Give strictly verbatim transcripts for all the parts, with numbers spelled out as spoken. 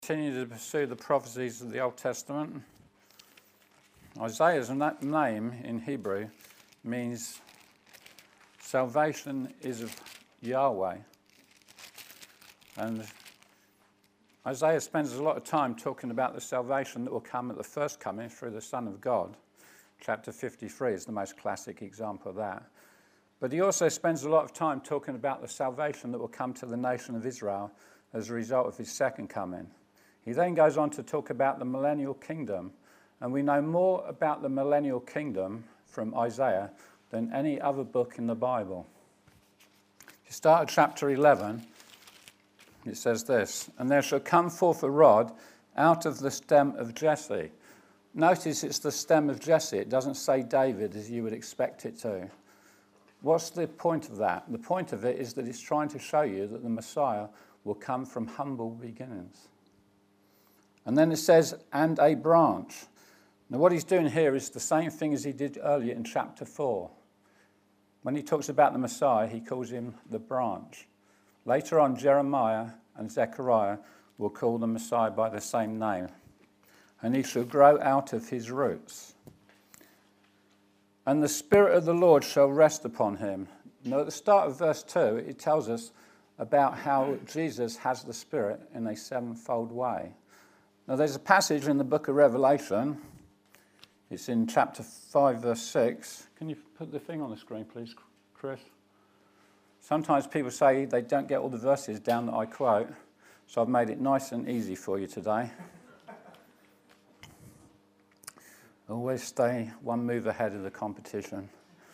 Continue to pursue the prophecies of the Old Testament. Isaiah's name in Hebrew means salvation is of Yahweh. And Isaiah spends a lot of time talking about the salvation that will come at the first coming through the Son of God. Chapter fifty-three is the most classic example of that. But he also spends a lot of time talking about the salvation that will come to the nation of Israel as a result of his second coming. He then goes on to talk about the millennial kingdom, and we know more about the millennial kingdom from Isaiah than any other book in the Bible. If you start at chapter eleven, it says this, "And there shall come forth a rod out of the stem of Jesse." Notice it's the stem of Jesse. It doesn't say David as you would expect it to. What's the point of that? The point of it is that it's trying to show you that the Messiah will come from humble beginnings. And then it says, "and a branch." Now what he's doing here is the same thing as he did earlier in chapter four. When he talks about the Messiah, he calls him the branch. Later on, Jeremiah and Zechariah will call the Messiah by the same name. "And he shall grow out of his roots. And the Spirit of the Lord shall rest upon him." Now at the start of verse two, it tells us about how Jesus has the Spirit in a sevenfold way. Now there's a passage in the book of Revelation. It's in chapter five, verse six. Can you put the thing on the screen, please, Chris? Sometimes people say they don't get all the verses down that I quote, so I've made it nice and easy for you today. Always stay one move ahead of the competition.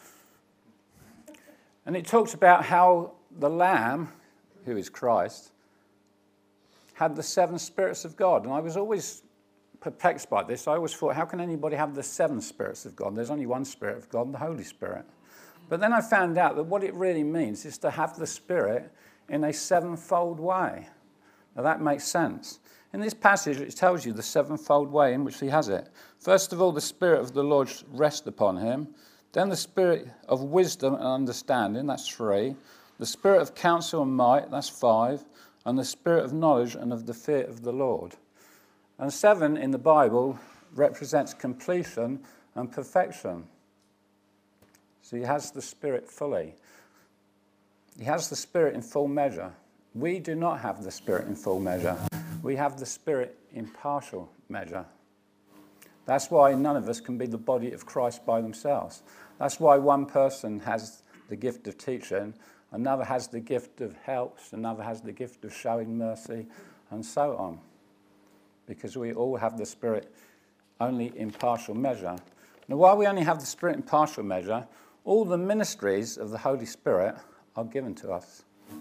And it talks about how the Lamb, who is Christ, had the seven spirits of God. And I was always perplexed by this. I always thought, how can anybody have the seven spirits of God? There's only one Spirit of God, the Holy Spirit. But then I found out that what it really means is to have the Spirit in a sevenfold way. Now that makes sense. In this passage, it tells you the sevenfold way in which he has it. First of all, the Spirit of the Lord rests upon him. Then the Spirit of wisdom and understanding, that's three. The Spirit of counsel and might, that's five. And the Spirit of knowledge and of the fear of the Lord. And seven in the Bible represents completion and perfection. So he has the Spirit fully. He has the Spirit in full measure. We do not have the Spirit in full measure. We have the Spirit in partial measure. That's why none of us can be the body of Christ by themselves. That's why one person has the gift of teaching, another has the gift of helps, another has the gift of showing mercy, and so on. Because we all have the Spirit only in partial measure. Now, while we only have the Spirit in partial measure, all the ministries of the Holy Spirit are given to us.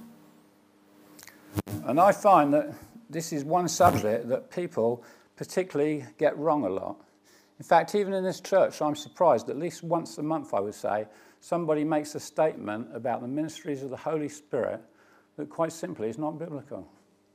And I find that this is one subject that people particularly get wrong a lot. In fact, even in this church, I'm surprised, at least once a month, I would say, somebody makes a statement about the ministries of the Holy Spirit that quite simply is not biblical.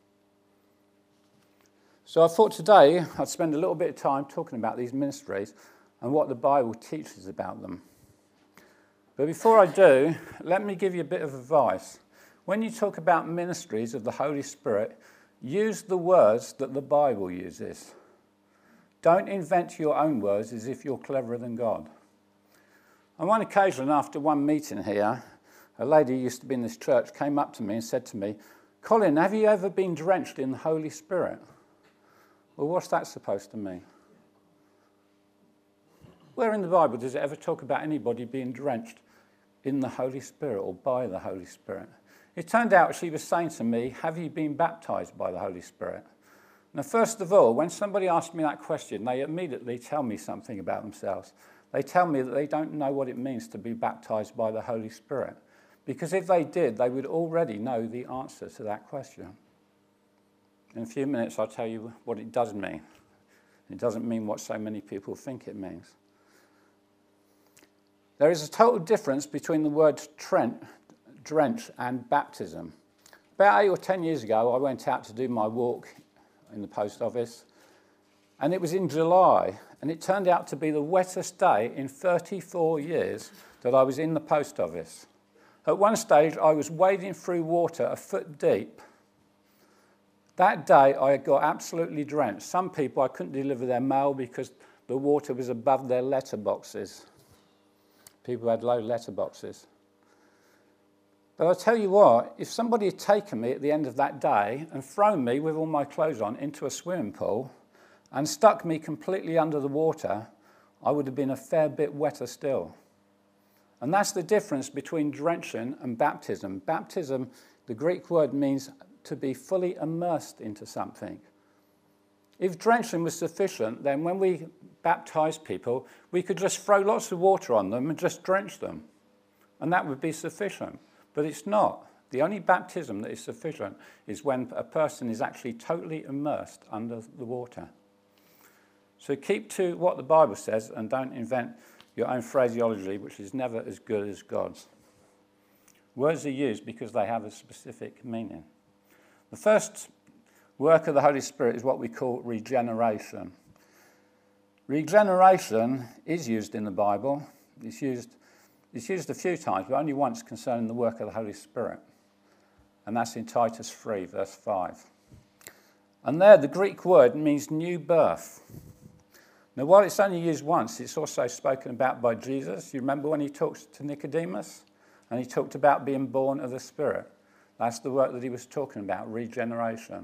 So I thought today I'd spend a little bit of time talking about these ministries and what the Bible teaches about them. But before I do, let me give you a bit of advice. When you talk about ministries of the Holy Spirit, use the words that the Bible uses. Don't invent your own words as if you're cleverer than God. On one occasion, after one meeting here, a lady who used to be in this church came up to me and said to me, "Colin, have you ever been drenched in the Holy Spirit?" Well, what's that supposed to mean? Where in the Bible does it ever talk about anybody being drenched in the Holy Spirit or by the Holy Spirit? It turned out she was saying to me, "Have you been baptized by the Holy Spirit?" Now, first of all, when somebody asks me that question, they immediately tell me something about themselves. They tell me that they don't know what it means to be baptized by the Holy Spirit. Because if they did, they would already know the answer to that question. In a few minutes, I'll tell you what it does mean. It doesn't mean what so many people think it means. There is a total difference between the words Trent, drench and baptism. About eight or ten years ago, I went out to do my walk in the post office, and it was in July, and it turned out to be the wettest day in thirty-four years that I was in the post office. At one stage, I was wading through water a foot deep. That day I got absolutely drenched. Some people, I couldn't deliver their mail because the water was above their letterboxes. People had low letterboxes. But I'll tell you what, if somebody had taken me at the end of that day and thrown me with all my clothes on into a swimming pool and stuck me completely under the water, I would have been a fair bit wetter still. And that's the difference between drenching and baptism. Baptism, the Greek word, means to be fully immersed into something. If drenching was sufficient, then when we baptize people, we could just throw lots of water on them and just drench them. And that would be sufficient. But it's not. The only baptism that is sufficient is when a person is actually totally immersed under the water. So keep to what the Bible says and don't invent your own phraseology, which is never as good as God's. Words are used because they have a specific meaning. The first work of the Holy Spirit is what we call regeneration. Regeneration is used in the Bible. It's used It's used a few times, but only once concerning the work of the Holy Spirit. And that's in Titus three, verse five. And there, the Greek word means new birth. Now, while it's only used once, it's also spoken about by Jesus. You remember when he talked to Nicodemus? And he talked about being born of the Spirit. That's the work that he was talking about, regeneration.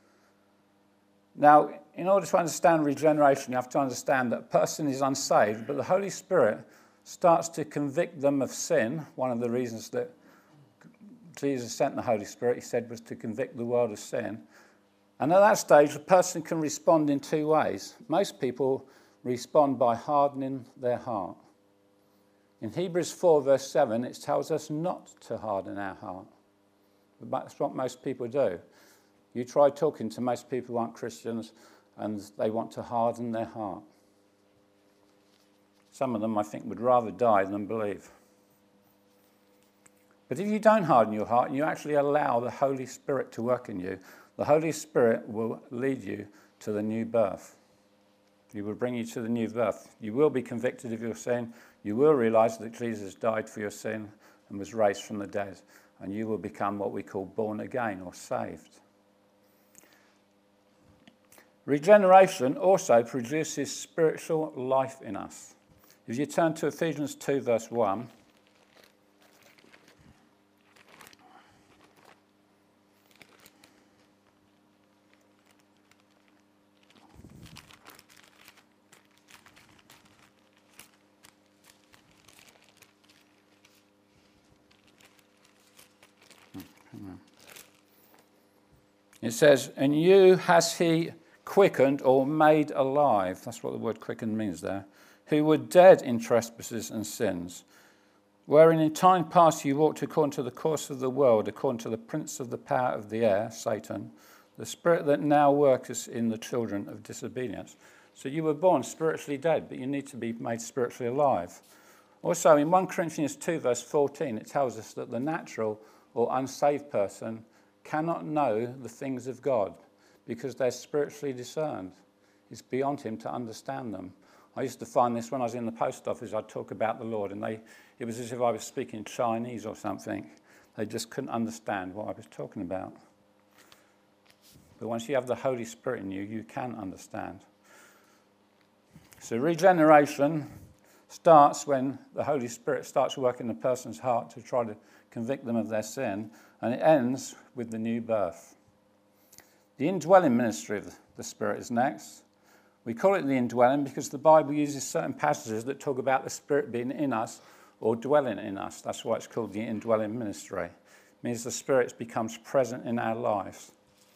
Now, in order to understand regeneration, you have to understand that a person is unsaved, but the Holy Spirit starts to convict them of sin. One of the reasons that Jesus sent the Holy Spirit, he said, was to convict the world of sin. And at that stage, a person can respond in two ways. Most people respond by hardening their heart. In Hebrews four, verse seven, it tells us not to harden our heart. But that's what most people do. You try talking to most people who aren't Christians, and they want to harden their heart. Some of them, I think, would rather die than believe. But if you don't harden your heart and you actually allow the Holy Spirit to work in you, the Holy Spirit will lead you to the new birth. He will bring you to the new birth. You will be convicted of your sin. You will realize that Jesus died for your sin and was raised from the dead. And you will become what we call born again or saved. Regeneration also produces spiritual life in us. If you turn to Ephesians two, verse one, it says, "And you has he quickened or made alive." That's what the word quickened means there. "Who were dead in trespasses and sins, wherein in time past you walked according to the course of the world, according to the prince of the power of the air, Satan, the spirit that now worketh in the children of disobedience." So you were born spiritually dead, but you need to be made spiritually alive. Also, in First Corinthians two, verse fourteen, it tells us that the natural or unsaved person cannot know the things of God because they're spiritually discerned. It's beyond him to understand them. I used to find this when I was in the post office. I'd talk about the Lord, and they, it was as if I was speaking Chinese or something. They just couldn't understand what I was talking about. But once you have the Holy Spirit in you, you can understand. So regeneration starts when the Holy Spirit starts working in a person's heart to try to convict them of their sin, and it ends with the new birth. The indwelling ministry of the Spirit is next. We call it the indwelling because the Bible uses certain passages that talk about the Spirit being in us or dwelling in us. That's why it's called the indwelling ministry. It means the Spirit becomes present in our lives.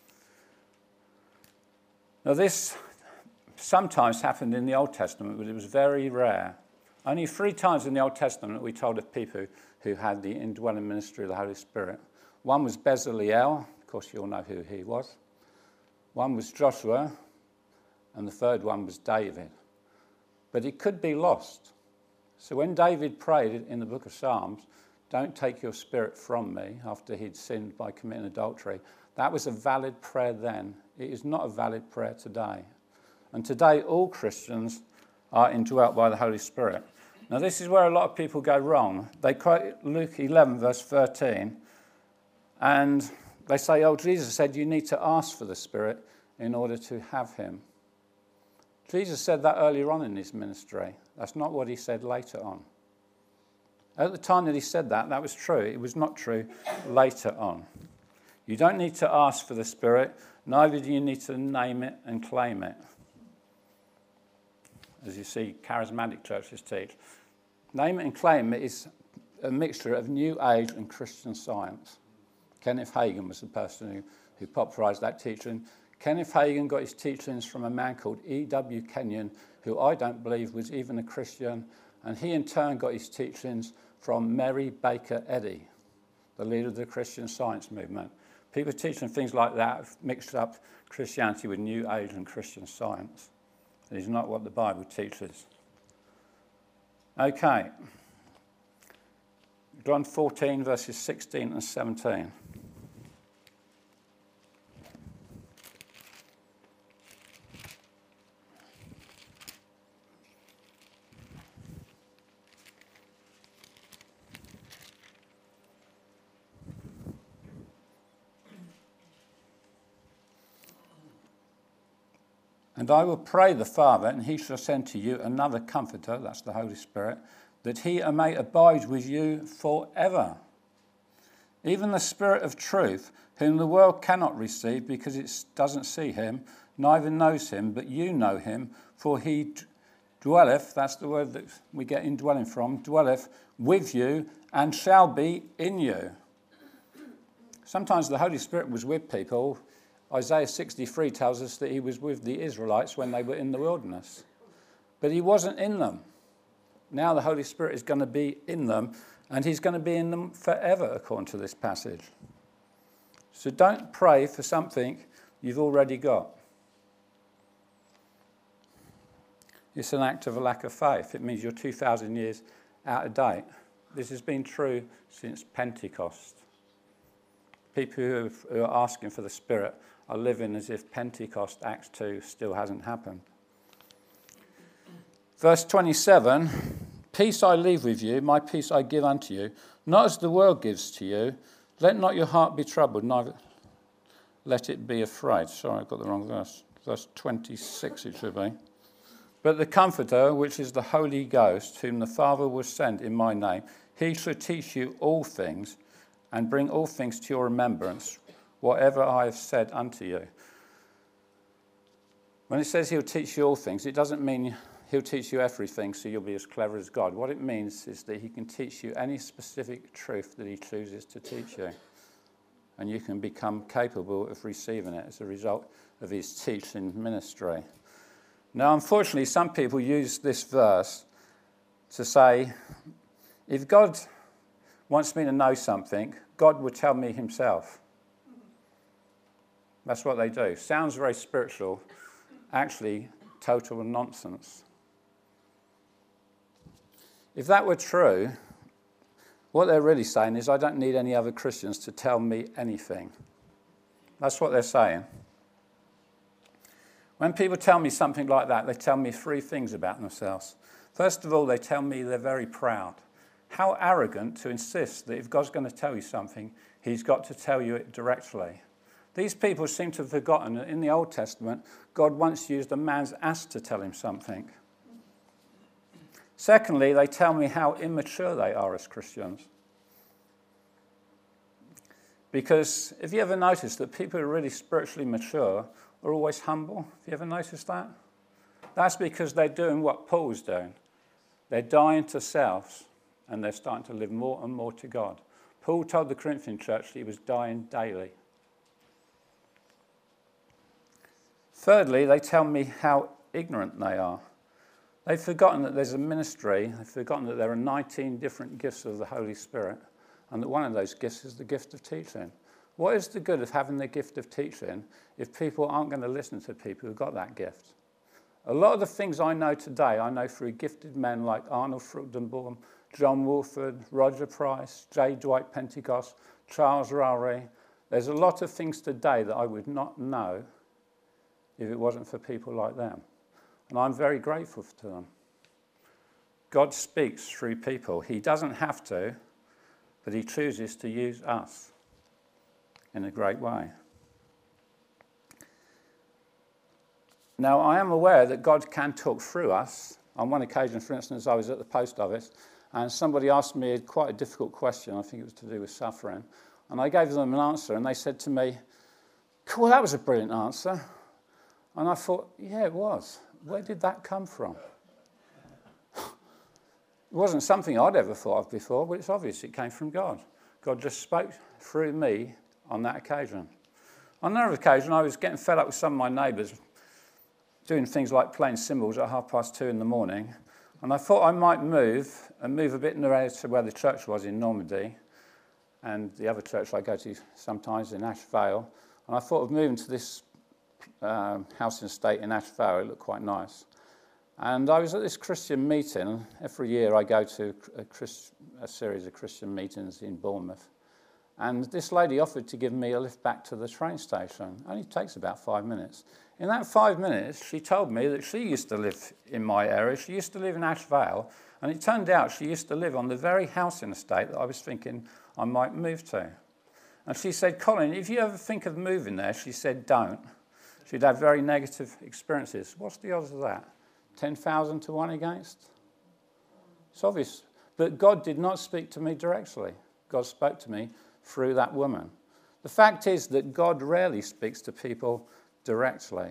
Now this sometimes happened in the Old Testament, but it was very rare. Only three times in the Old Testament we told of people who had the indwelling ministry of the Holy Spirit. One was Bezaleel. Of course, you all know who he was. One was Joshua. And the third one was David. But it could be lost. So when David prayed in the book of Psalms, "Don't take your spirit from me," after he'd sinned by committing adultery, that was a valid prayer then. It is not a valid prayer today. And today all Christians are indwelt by the Holy Spirit. Now this is where a lot of people go wrong. They quote Luke eleven, verse thirteen, and They say, oh, Jesus said you need to ask for the Spirit in order to have him. Jesus said that earlier on in his ministry. That's not what he said later on. At the time that he said that, that was true. It was not true later on. You don't need to ask for the Spirit, neither do you need to name it and claim it. As you see, charismatic churches teach. Name it and claim it is a mixture of New Age and Christian Science. Kenneth Hagin was the person who, who popularised that teaching. Kenneth Hagin got his teachings from a man called E W Kenyon, who I don't believe was even a Christian, and he in turn got his teachings from Mary Baker Eddy, the leader of the Christian Science movement. People teaching things like that have mixed up Christianity with New Age and Christian Science. It is not what the Bible teaches. Okay. John fourteen, verses sixteen and seventeen. And I will pray the Father, and he shall send to you another Comforter, that's the Holy Spirit, that he may abide with you forever. Even the Spirit of truth, whom the world cannot receive because it doesn't see him, neither knows him, but you know him, for he dwelleth, that's the word that we get indwelling from, dwelleth with you and shall be in you. Sometimes the Holy Spirit was with people. Isaiah sixty-three tells us that he was with the Israelites when they were in the wilderness. But he wasn't in them. Now the Holy Spirit is going to be in them, and he's going to be in them forever, according to this passage. So don't pray for something you've already got. It's an act of a lack of faith. It means you're two thousand years out of date. This has been true since Pentecost. People who are asking for the Spirit are living as if Pentecost, Acts two, still hasn't happened. Verse twenty-seven, peace I leave with you, my peace I give unto you, not as the world gives to you. Let not your heart be troubled, neither let it be afraid. Sorry, I got the wrong verse. Verse twenty-six it should be. But the Comforter, which is the Holy Ghost, whom the Father will send in my name, he shall teach you all things, and bring all things to your remembrance, whatever I have said unto you. When it says he'll teach you all things, it doesn't mean he'll teach you everything so you'll be as clever as God. What it means is that he can teach you any specific truth that he chooses to teach you. And you can become capable of receiving it as a result of his teaching ministry. Now, unfortunately, some people use this verse to say, if God wants me to know something, God would tell me himself. That's what they do. Sounds very spiritual. Actually, total nonsense. If that were true, what they're really saying is, I don't need any other Christians to tell me anything. That's what they're saying. When people tell me something like that, they tell me three things about themselves. First of all, they tell me they're very proud. How arrogant to insist that if God's going to tell you something, he's got to tell you it directly. These people seem to have forgotten that in the Old Testament, God once used a man's ass to tell him something. Secondly, they tell me how immature they are as Christians. Because if you ever notice that people who are really spiritually mature are always humble, have you ever noticed that? That's because they're doing what Paul's doing. They're dying to selves, and they're starting to live more and more to God. Paul told the Corinthian church that he was dying daily. Thirdly, they tell me how ignorant they are. They've forgotten that there's a ministry. They've forgotten that there are nineteen different gifts of the Holy Spirit, and that one of those gifts is the gift of teaching. What is the good of having the gift of teaching if people aren't going to listen to people who've got that gift? A lot of the things I know today, I know through gifted men like Arnold Fruchtenbaum, John Wolford, Roger Price, J. Dwight Pentecost, Charles Rowley. There's a lot of things today that I would not know if it wasn't for people like them. And I'm very grateful to them. God speaks through people. He doesn't have to, but he chooses to use us. in a great way. Now, I am aware that God can talk through us. On one occasion, for instance, I was at the post office and somebody asked me quite a difficult question. I think it was to do with suffering. And I gave them an answer and they said to me, "Cool, that was a brilliant answer." And I thought, yeah, it was. Where did that come from? It wasn't something I'd ever thought of before, but it's obvious it came from God. God just spoke through me on that occasion. On another occasion, I was getting fed up with some of my neighbours doing things like playing cymbals at half past two in the morning, and I thought I might move and move a bit nearer to where the church was in Normandy, and the other church I go to sometimes in Ash Vale, and I thought of moving to this um, house and estate in Ash Vale. It looked quite nice. And I was at this Christian meeting. Every year I go to a, Christ, a series of Christian meetings in Bournemouth. And this lady offered to give me a lift back to the train station. It only takes about five minutes. In that five minutes, she told me that she used to live in my area. She used to live in Ash Vale. And it turned out she used to live on the very house and estate that I was thinking I might move to. And she said, "Colin, if you ever think of moving there," she said, "don't." She'd had very negative experiences. What's the odds of that? ten thousand to one against? It's obvious. But God did not speak to me directly. God spoke to me through that woman. The fact is that God rarely speaks to people directly.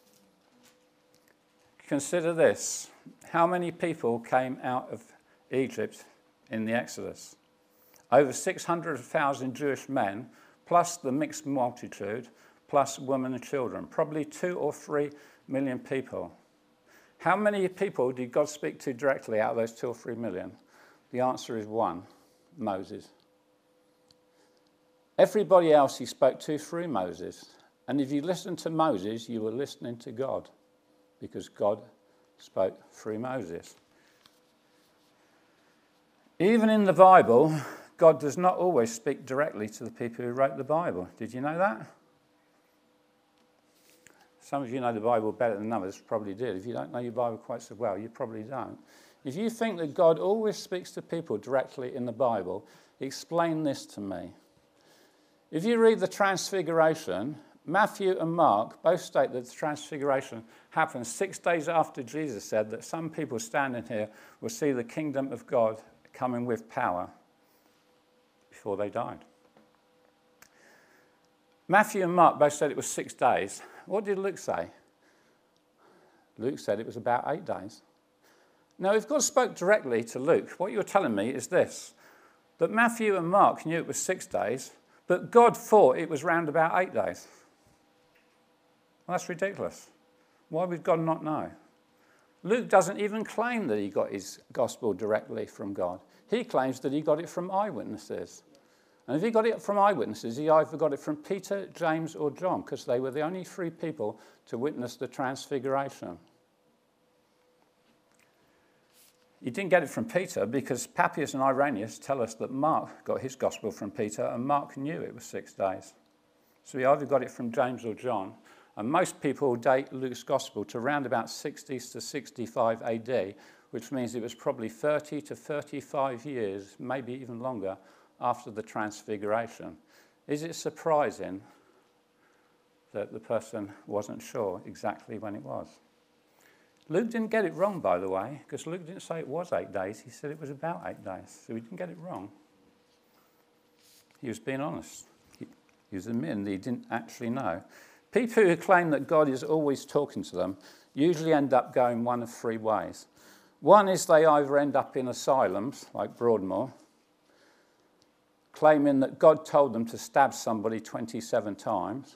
Consider this. How many people came out of Egypt in the Exodus? Over six hundred thousand Jewish men, plus the mixed multitude, plus women and children. Probably two or three million people. How many people did God speak to directly out of those two or three million? The answer is one, Moses. Everybody else he spoke to through Moses. And if you listen to Moses, you were listening to God, because God spoke through Moses. Even in the Bible, God does not always speak directly to the people who wrote the Bible. Did you know that? Some of you know the Bible better than others, probably did. If you don't know your Bible quite so well, you probably don't. If you think that God always speaks to people directly in the Bible, explain this to me. If you read the Transfiguration, Matthew and Mark both state that the Transfiguration happened six days after Jesus said that some people standing here will see the kingdom of God coming with power before they died. Matthew and Mark both said it was six days. What did Luke say? Luke said it was about eight days. Now, if God spoke directly to Luke, what you're telling me is this, that Matthew and Mark knew it was six days, but God thought it was round about eight days. Well, that's ridiculous. Why would God not know? Luke doesn't even claim that he got his gospel directly from God. He claims that he got it from eyewitnesses. And if he got it from eyewitnesses, he either got it from Peter, James, or John, because they were the only three people to witness the Transfiguration. He didn't get it from Peter because Papias and Irenaeus tell us that Mark got his gospel from Peter, and Mark knew it was six days. So he either got it from James or John. And most people date Luke's gospel to around about sixty to sixty-five A D, which means it was probably thirty to thirty-five years, maybe even longer, after the Transfiguration. Is it surprising that the person wasn't sure exactly when it was? Luke didn't get it wrong, by the way, because Luke didn't say it was eight days. He said it was about eight days, so he didn't get it wrong. He was being honest. He, he was admitting that he didn't actually know. People who claim that God is always talking to them usually end up going one of three ways. One is they either end up in asylums, like Broadmoor, claiming that God told them to stab somebody twenty-seven times.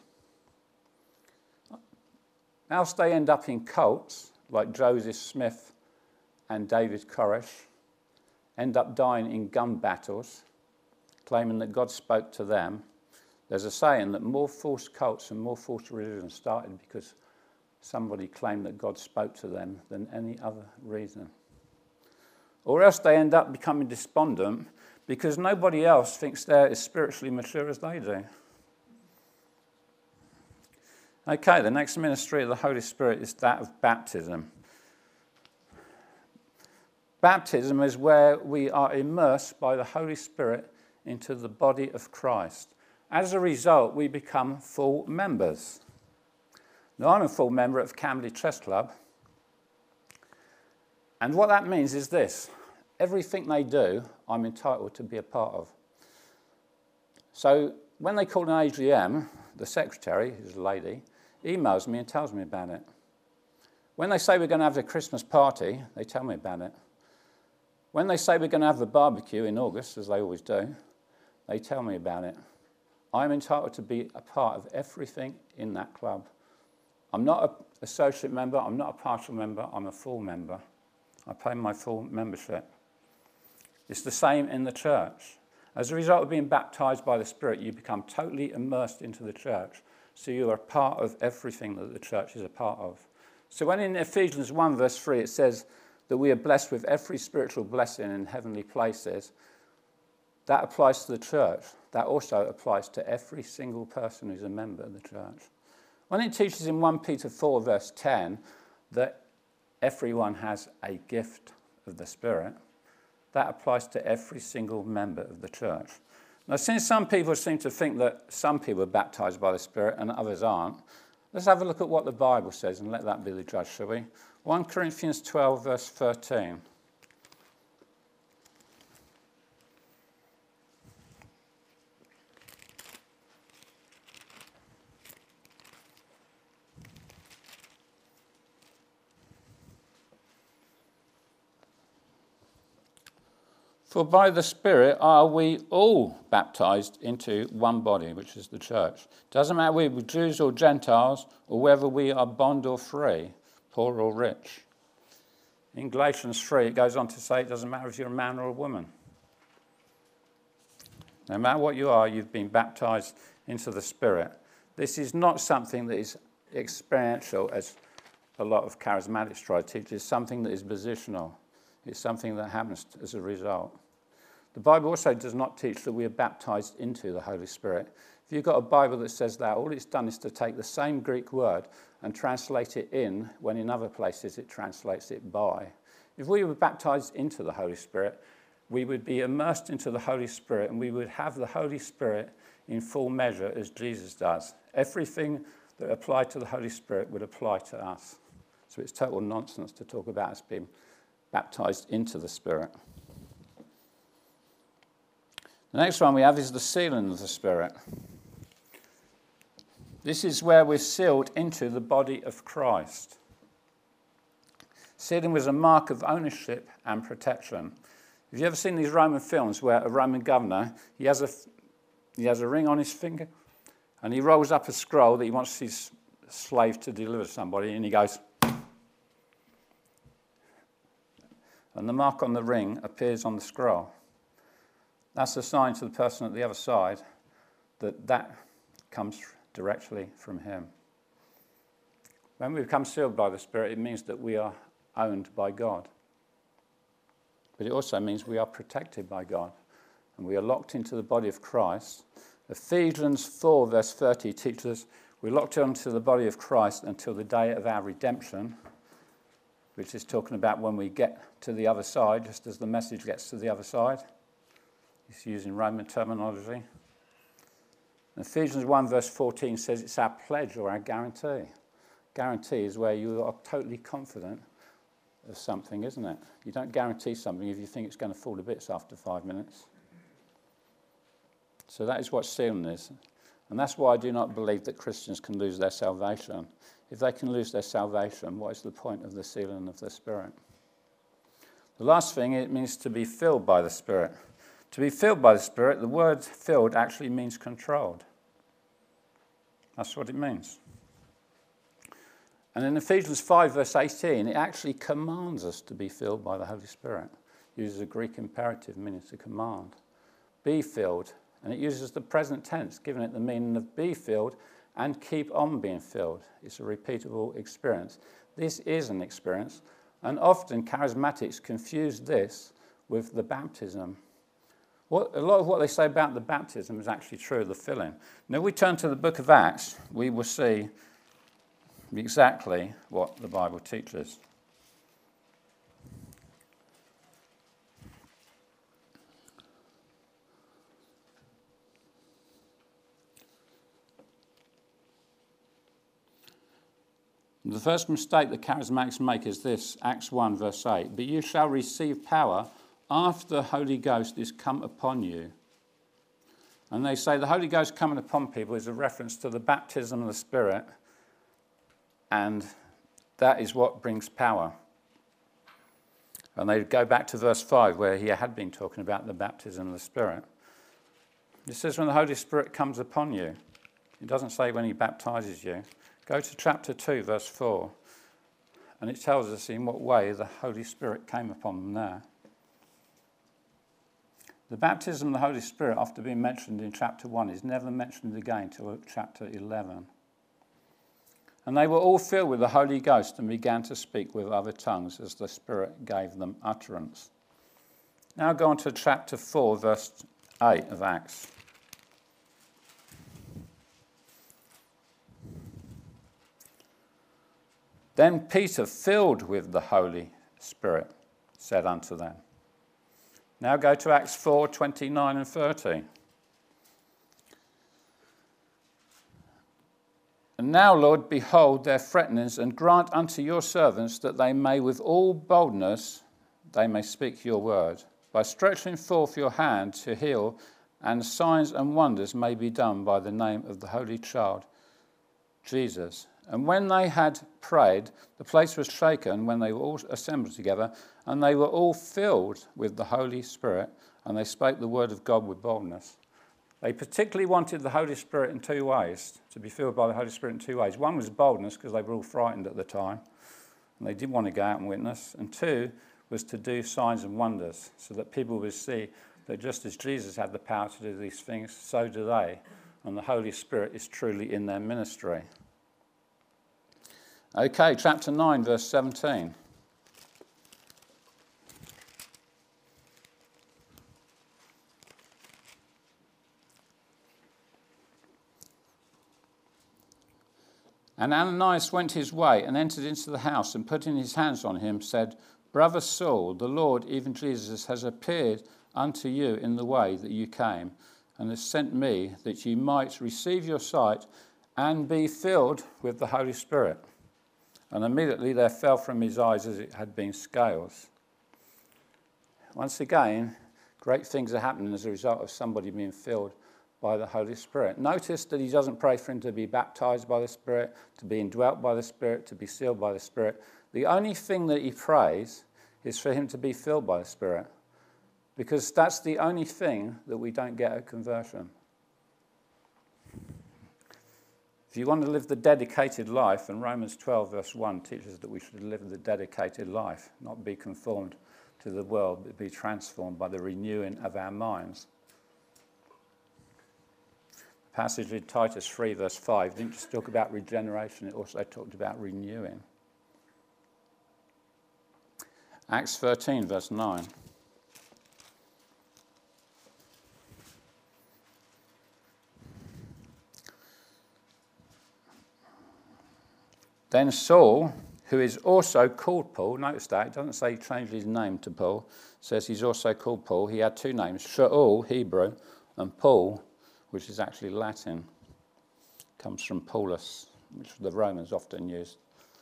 Else they end up in cults, like Joseph Smith and David Koresh, end up dying in gun battles, claiming that God spoke to them. There's a saying that more false cults and more false religions started because somebody claimed that God spoke to them than any other reason. Or else they end up becoming despondent because nobody else thinks they're as spiritually mature as they do. Okay, the next ministry of the Holy Spirit is that of baptism. Baptism is where we are immersed by the Holy Spirit into the body of Christ. As a result, we become full members. Now, I'm a full member of Camberley Chess Club. And what that means is this. Everything they do, I'm entitled to be a part of. So when they call an A G M, the secretary, who's a lady, emails me and tells me about it. When they say we're going to have a Christmas party, they tell me about it. When they say we're going to have a barbecue in August, as they always do, they tell me about it. I'm entitled to be a part of everything in that club. I'm not an associate member, I'm not a partial member, I'm a full member. I pay my full membership. It's the same in the church. As a result of being baptized by the Spirit, you become totally immersed into the church. So you are a part of everything that the church is a part of. So when in Ephesians one verse three it says that we are blessed with every spiritual blessing in heavenly places, that applies to the church. That also applies to every single person who's a member of the church. When it teaches in First Peter four verse ten that everyone has a gift of the Spirit, that applies to every single member of the church. Now, since some people seem to think that some people are baptized by the Spirit and others aren't, let's have a look at what the Bible says and let that be the judge, shall we? First Corinthians twelve, verse thirteen. For by the Spirit are we all baptized into one body, which is the church. Doesn't matter whether we're Jews or Gentiles, or whether we are bond or free, poor or rich. In Galatians three, it goes on to say it doesn't matter if you're a man or a woman. No matter what you are, you've been baptized into the Spirit. This is not something that is experiential, as a lot of charismatics try to teach. It's something that is positional. It's something that happens as a result. The Bible also does not teach that we are baptized into the Holy Spirit. If you've got a Bible that says that, all it's done is to take the same Greek word and translate it in, when in other places it translates it by. If we were baptized into the Holy Spirit, we would be immersed into the Holy Spirit, and we would have the Holy Spirit in full measure as Jesus does. Everything that applied to the Holy Spirit would apply to us. So it's total nonsense to talk about us being baptized into the Spirit. The next one we have is the sealing of the Spirit. This is where we're sealed into the body of Christ. Sealing was a mark of ownership and protection. Have you ever seen these Roman films where a Roman governor, he has a, he has a ring on his finger, and he rolls up a scroll that he wants his slave to deliver to somebody, and he goes, and the mark on the ring appears on the scroll. That's a sign to the person at the other side that that comes directly from him. When we become sealed by the Spirit, it means that we are owned by God. But it also means we are protected by God, and we are locked into the body of Christ. Ephesians four, verse thirty teaches us we're locked onto the body of Christ until the day of our redemption, which is talking about when we get to the other side, just as the message gets to the other side. It's using Roman terminology. Ephesians one verse fourteen says it's our pledge or our guarantee. Guarantee is where you are totally confident of something, isn't it? You don't guarantee something if you think it's going to fall to bits after five minutes. So that is what sealing is. And that's why I do not believe that Christians can lose their salvation. If they can lose their salvation, what is the point of the sealing of the Spirit? The last thing, it means to be filled by the Spirit. To be filled by the Spirit, the word filled actually means controlled. That's what it means. And in Ephesians five, verse eighteen, it actually commands us to be filled by the Holy Spirit. It uses a Greek imperative meaning to command. Be filled. And it uses the present tense, giving it the meaning of be filled and keep on being filled. It's a repeatable experience. This is an experience, and often charismatics confuse this with the baptism. What, a lot of what they say about the baptism is actually true of the filling. Now, if we turn to the book of Acts, we will see exactly what the Bible teaches. The first mistake the charismatics make is this, Acts one, verse eight. But you shall receive power after the Holy Ghost is come upon you. And they say the Holy Ghost coming upon people is a reference to the baptism of the Spirit, and that is what brings power. And they go back to verse five, where he had been talking about the baptism of the Spirit. It says when the Holy Spirit comes upon you. It doesn't say when he baptizes you. Go to chapter two, verse four, and it tells us in what way the Holy Spirit came upon them there. The baptism of the Holy Spirit, after being mentioned in chapter one, is never mentioned again until chapter eleven. And they were all filled with the Holy Ghost and began to speak with other tongues as the Spirit gave them utterance. Now go on to chapter four, verse eight of Acts. Then Peter, filled with the Holy Spirit, said unto them. Now go to Acts four, twenty-nine and thirty. And now, Lord, behold their threatenings, and grant unto your servants that they may with all boldness, they may speak your word, by stretching forth your hand to heal, and signs and wonders may be done by the name of the Holy Child, Jesus. And when they had prayed, the place was shaken when they were all assembled together, and they were all filled with the Holy Spirit, and they spake the word of God with boldness. They particularly wanted the Holy Spirit in two ways, to be filled by the Holy Spirit in two ways. One was boldness, because they were all frightened at the time, and they didn't want to go out and witness. And two was to do signs and wonders, so that people would see that just as Jesus had the power to do these things, so do they. And the Holy Spirit is truly in their ministry. Okay, chapter nine, verse seventeen. And Ananias went his way and entered into the house, and putting his hands on him, said, Brother Saul, the Lord, even Jesus, has appeared unto you in the way that you came, and has sent me that you might receive your sight and be filled with the Holy Spirit. And immediately there fell from his eyes as it had been scales. Once again, great things are happening as a result of somebody being filled by the Holy Spirit. Notice that he doesn't pray for him to be baptized by the Spirit, to be indwelt by the Spirit, to be sealed by the Spirit. The only thing that he prays is for him to be filled by the Spirit, because that's the only thing that we don't get at conversion. If you want to live the dedicated life, and Romans twelve verse one teaches that we should live the dedicated life, not be conformed to the world, but be transformed by the renewing of our minds. The passage in Titus three verse five didn't just talk about regeneration, it also talked about renewing. Acts thirteen verse nine. Then Saul, who is also called Paul, notice that, it doesn't say he changed his name to Paul, it says he's also called Paul. He had two names, Shaul, Hebrew, and Paul, which is actually Latin. Comes from Paulus, which the Romans often used.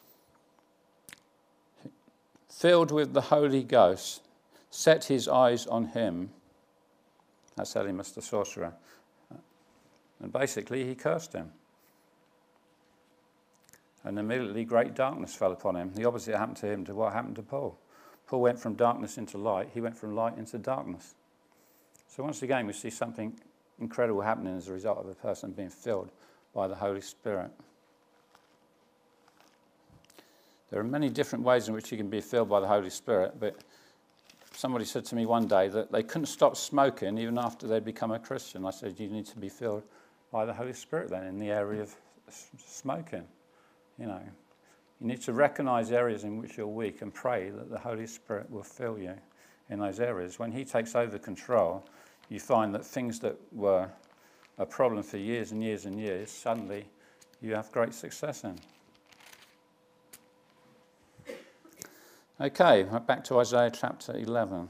Filled with the Holy Ghost, set his eyes on him. That's Elymas the sorcerer. And basically he cursed him. And immediately great darkness fell upon him. The opposite happened to him to what happened to Paul. Paul went from darkness into light. He went from light into darkness. So once again, we see something incredible happening as a result of a person being filled by the Holy Spirit. There are many different ways in which you can be filled by the Holy Spirit, but somebody said to me one day that they couldn't stop smoking even after they'd become a Christian. I said, you need to be filled by the Holy Spirit then in the area of smoking. You know, you need to recognize areas in which you're weak and pray that the Holy Spirit will fill you in those areas. When he takes over control, you find that things that were a problem for years and years and years, suddenly you have great success in. Okay, back to Isaiah chapter eleven.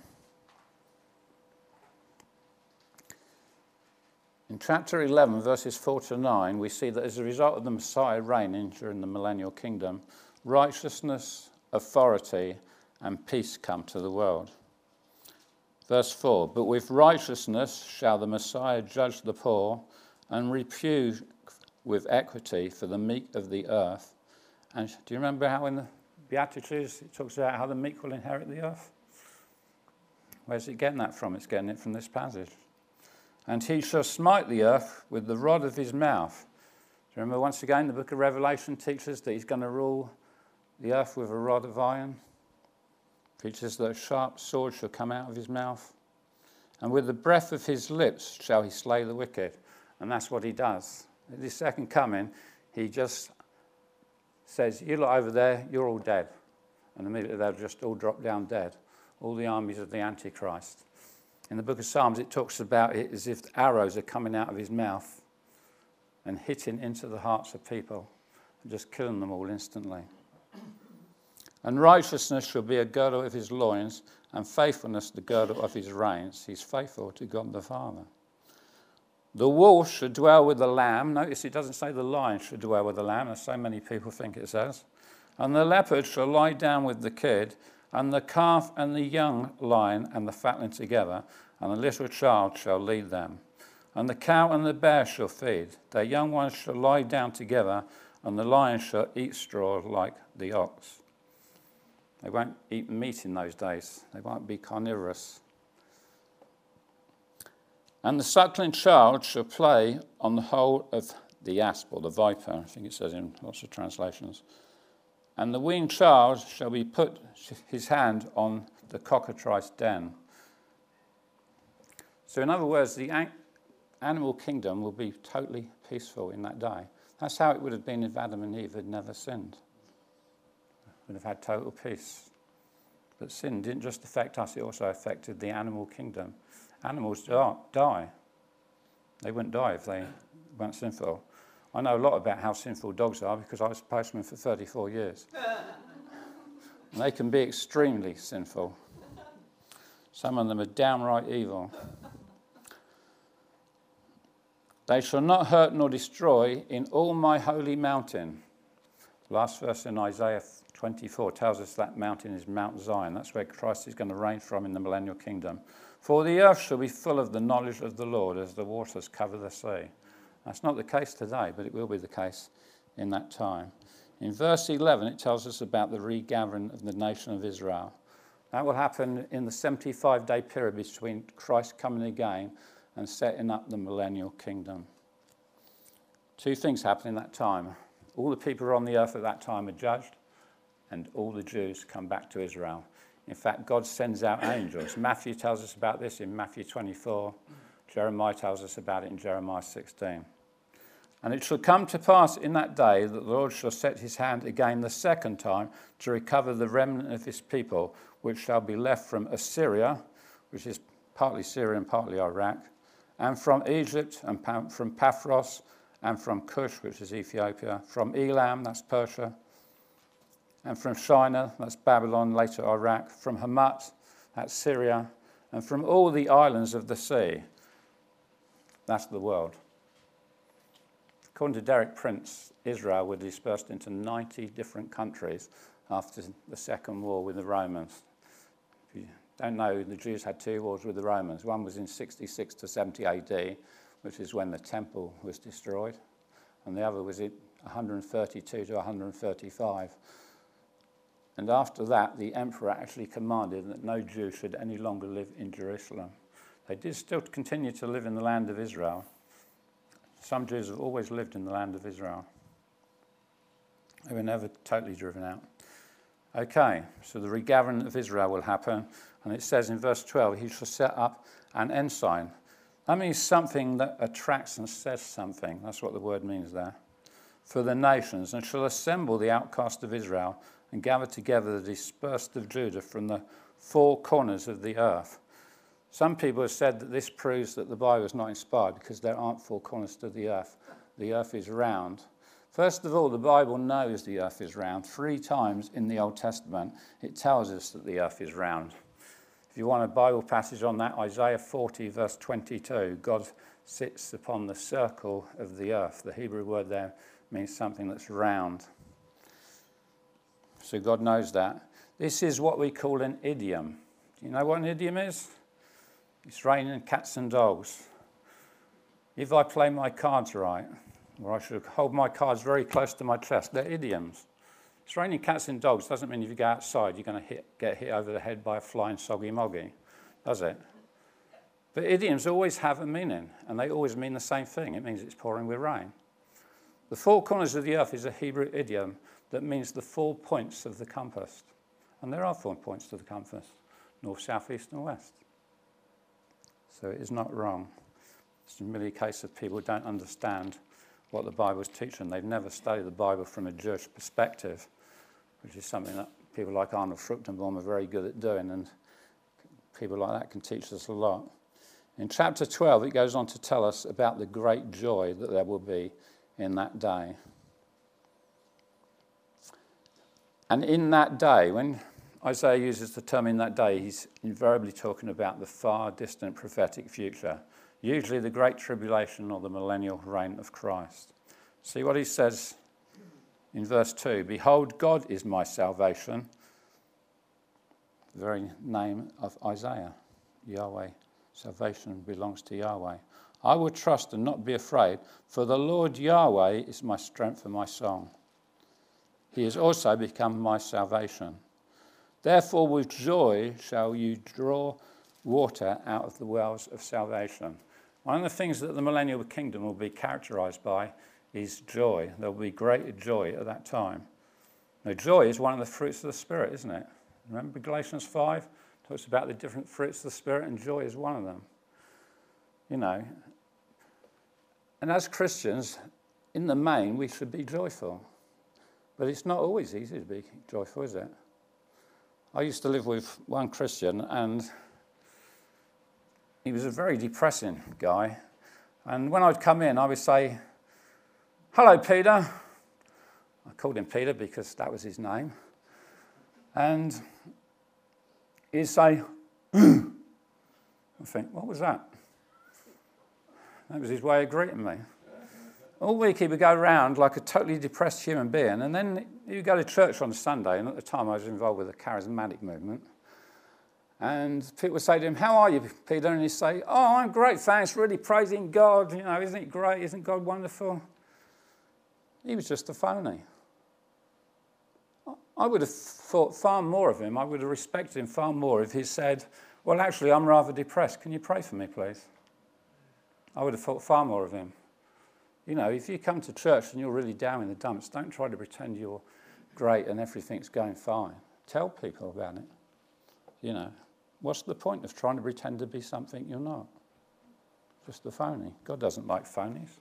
In chapter eleven, verses four to nine, we see that as a result of the Messiah reigning during the millennial kingdom, righteousness, authority, and peace come to the world. Verse four, but with righteousness shall the Messiah judge the poor and reprove with equity for the meek of the earth. And do you remember how in the Beatitudes it talks about how the meek will inherit the earth? Where's it getting that from? It's getting it from this passage. And he shall smite the earth with the rod of his mouth. Do you remember once again the book of Revelation teaches that he's going to rule the earth with a rod of iron? Teaches that a sharp sword shall come out of his mouth. And with the breath of his lips shall he slay the wicked. And that's what he does. At his second coming, he just says, you lot over there, you're all dead. And immediately they'll just all drop down dead. All the armies of the Antichrist. In the book of Psalms, it talks about it as if arrows are coming out of his mouth and hitting into the hearts of people and just killing them all instantly. And righteousness shall be a girdle of his loins, and faithfulness the girdle of his reins. He's faithful to God the Father. The wolf should dwell with the lamb. Notice it doesn't say the lion should dwell with the lamb, as so many people think it says. And the leopard shall lie down with the kid, and the calf and the young lion and the fatling together, and a little child shall lead them. And the cow and the bear shall feed. Their young ones shall lie down together, and the lion shall eat straw like the ox. They won't eat meat in those days. They won't be carnivorous. And the suckling child shall play on the hole of the asp or the viper, I think it says in lots of translations. And the weaned child shall be put his hand on the cockatrice den. So in other words, the animal kingdom will be totally peaceful in that day. That's how it would have been if Adam and Eve had never sinned. Would have had total peace. But sin didn't just affect us, it also affected the animal kingdom. Animals die. They wouldn't die if they weren't sinful. I know a lot about how sinful dogs are because I was a postman for thirty-four years. And they can be extremely sinful. Some of them are downright evil. They shall not hurt nor destroy in all my holy mountain. The last verse in Isaiah twenty-four tells us that mountain is Mount Zion. That's where Christ is going to reign from in the millennial kingdom. For the earth shall be full of the knowledge of the Lord as the waters cover the sea. That's not the case today, but it will be the case in that time. In verse eleven, it tells us about the regathering of the nation of Israel. That will happen in the seventy-five day period between Christ coming again and setting up the millennial kingdom. Two things happen in that time. All the people on the earth at that time are judged, and all the Jews come back to Israel. In fact, God sends out angels. Matthew tells us about this in Matthew twenty-four. Jeremiah tells us about it in Jeremiah sixteen. And it shall come to pass in that day that the Lord shall set his hand again the second time to recover the remnant of his people, which shall be left from Assyria, which is partly Syria and partly Iraq, and from Egypt, and from Paphros, and from Cush, which is Ethiopia, from Elam, that's Persia, and from Shinar, that's Babylon, later Iraq, from Hamat, that's Syria, and from all the islands of the sea, that's the world. According to Derek Prince, Israel were dispersed into ninety different countries after the Second War with the Romans. If you don't know, the Jews had two wars with the Romans. One was in sixty-six to seventy A D, which is when the temple was destroyed, and the other was in one thirty-two to one thirty-five. And after that, the emperor actually commanded that no Jew should any longer live in Jerusalem. They did still continue to live in the land of Israel. Some Jews have always lived in the land of Israel. They were never totally driven out. Okay, so the regathering of Israel will happen, and it says in verse twelve, he shall set up an ensign. That means something that attracts and says something. That's what the word means there. For the nations, and shall assemble the outcast of Israel and gather together the dispersed of Judah from the four corners of the earth. Some people have said that this proves that the Bible is not inspired because there aren't four corners to the earth. The earth is round. First of all, the Bible knows the earth is round. Three times in the Old Testament, it tells us that the earth is round. If you want a Bible passage on that, Isaiah forty, verse twenty-two, God sits upon the circle of the earth. The Hebrew word there means something that's round. so God knows that. This is what we call an idiom. Do you know what an idiom is? It's raining cats and dogs. If I play my cards right, or I should hold my cards very close to my chest, they're idioms. It's raining cats and dogs doesn't mean if you go outside you're going to hit, get hit over the head by a flying soggy moggy, does it? But idioms always have a meaning, and they always mean the same thing. It means it's pouring with rain. The four corners of the earth is a Hebrew idiom that means the four points of the compass. And there are four points to the compass: north, south, east, and west. So it is not wrong. It's merely a case of people don't understand what the Bible's teaching. They've never studied the Bible from a Jewish perspective, which is something that people like Arnold Fruchtenbaum are very good at doing, and people like that can teach us a lot. In chapter twelve, it goes on to tell us about the great joy that there will be in that day. And in that day, when Isaiah uses the term "in that day," he's invariably talking about the far distant prophetic future, usually the Great Tribulation or the millennial reign of Christ. See what he says in verse two: "Behold, God is my salvation," the very name of Isaiah, Yahweh. Salvation belongs to Yahweh. "I will trust and not be afraid, for the Lord Yahweh is my strength and my song. He has also become my salvation. Therefore with joy shall you draw water out of the wells of salvation." One of the things that the millennial kingdom will be characterized by is joy. There will be great joy at that time. Now, joy is one of the fruits of the Spirit, isn't it? Remember Galatians five? Talks about the different fruits of the Spirit, and joy is one of them. You know, and as Christians, in the main, we should be joyful. But it's not always easy to be joyful, is it? I used to live with one Christian, and he was a very depressing guy. And when I'd come in, I would say, "Hello, Peter." I called him Peter because that was his name. And he'd say, I think, what was that? That was his way of greeting me. All week he would go around like a totally depressed human being, and then he would go to church on Sunday, and at the time I was involved with the charismatic movement. And people would say to him, "How are you, Peter?" And he'd say, "Oh, I'm great, thanks, really praising God. You know, isn't it great? Isn't God wonderful?" He was just a phony. I would have thought far more of him. I would have respected him far more if he said, "Well, actually, I'm rather depressed. Can you pray for me, please?" I would have thought far more of him. You know, if you come to church and you're really down in the dumps, don't try to pretend you're great and everything's going fine. Tell people about it. You know, what's the point of trying to pretend to be something you're not? Just a phony. God doesn't like phonies.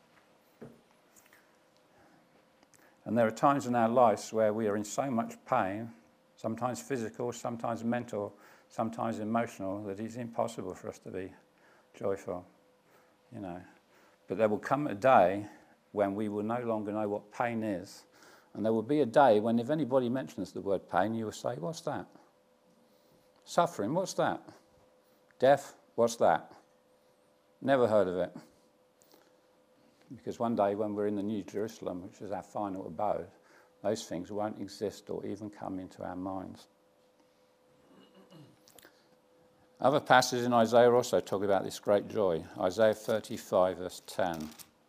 And there are times in our lives where we are in so much pain, sometimes physical, sometimes mental, sometimes emotional, that it's impossible for us to be joyful, you know. But there will come a day when we will no longer know what pain is. And there will be a day when if anybody mentions the word pain, you will say, "What's that?" Suffering, what's that? Death, what's that? Never heard of it. Because one day when we're in the New Jerusalem, which is our final abode, those things won't exist or even come into our minds. Other passages in Isaiah also talk about this great joy. Isaiah thirty-five, verse ten.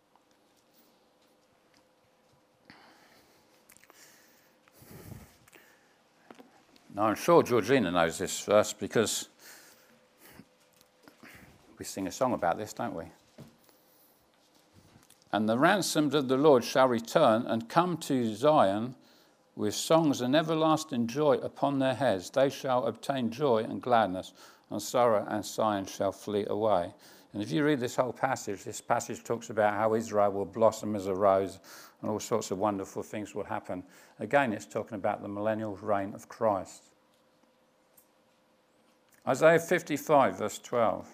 Now, I'm sure Georgina knows this verse because we sing a song about this, don't we? "And the ransomed of the Lord shall return and come to Zion with songs and everlasting joy upon their heads. They shall obtain joy and gladness, and sorrow and sighing shall flee away." And if you read this whole passage, this passage talks about how Israel will blossom as a rose and all sorts of wonderful things will happen. Again, it's talking about the millennial reign of Christ. Isaiah fifty-five, verse twelve.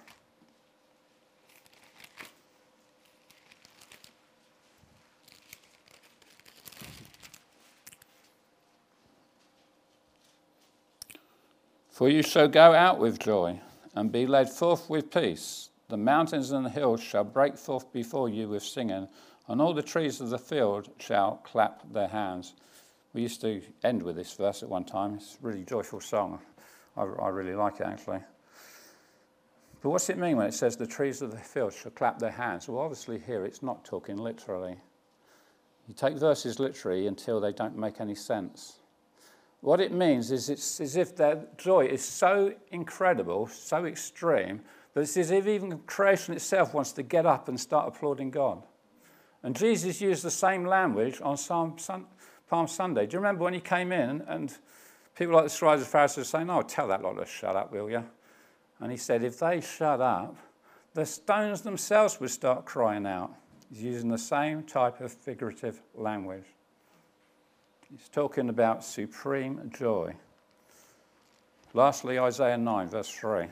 "For you shall go out with joy and be led forth with peace. The mountains and the hills shall break forth before you with singing, and all the trees of the field shall clap their hands." We used to end with this verse at one time. It's a really joyful song. I, I really like it, actually. But what's it mean when it says the trees of the field shall clap their hands? Well, obviously here it's not talking literally. You take verses literally until they don't make any sense. What it means is it's as if their joy is so incredible, so extreme, that it's as if even creation itself wants to get up and start applauding God. And Jesus used the same language on Palm Sunday. Do you remember when he came in and people like the scribes and Pharisees were saying, oh, tell that lot to shut up, will you? And he said, if they shut up, the stones themselves would start crying out. He's using the same type of figurative language. He's talking about supreme joy. Lastly, Isaiah nine, verse three.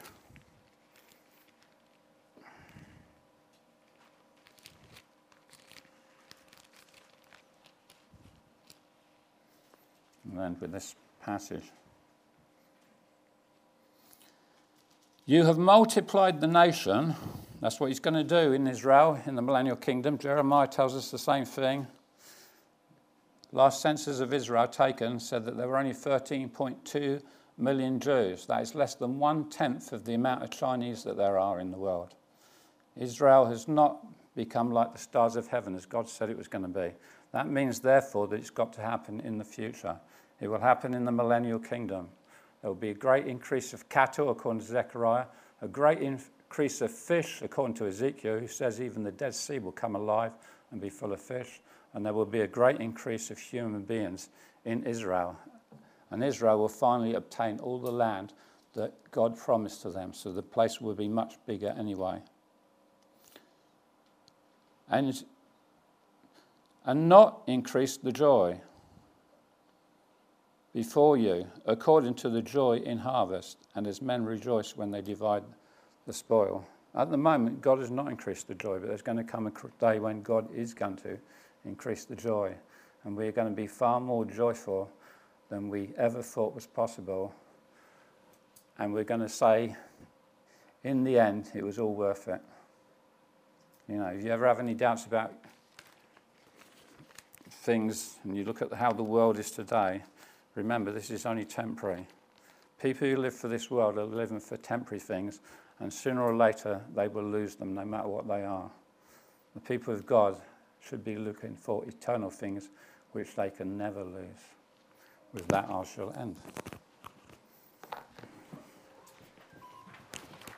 And end with this passage. You have multiplied the nation. That's what he's going to do in Israel, in the millennial kingdom. Jeremiah tells us the same thing. Last census of Israel taken said that there were only thirteen point two million Jews. That is less than one-tenth of the amount of Chinese that there are in the world. Israel has not become like the stars of heaven as God said it was going to be. That means, therefore, that it's got to happen in the future. It will happen in the millennial kingdom. There will be a great increase of cattle, according to Zechariah, a great increase of fish, according to Ezekiel, who says even the Dead Sea will come alive and be full of fish. And there will be a great increase of human beings in Israel. And Israel will finally obtain all the land that God promised to them, so the place will be much bigger anyway. And, and not increase the joy before you, according to the joy in harvest, and as men rejoice when they divide the spoil. At the moment, God has not increased the joy, but there's going to come a day when God is going to increase the joy, and we're going to be far more joyful than we ever thought was possible. And we're going to say, in the end, it was all worth it. You know, if you ever have any doubts about things, and you look at how the world is today, remember, this is only temporary. People who live for this world are living for temporary things, and sooner or later they will lose them, no matter what they are. The people of God should be looking for eternal things which they can never lose. With that, I shall end.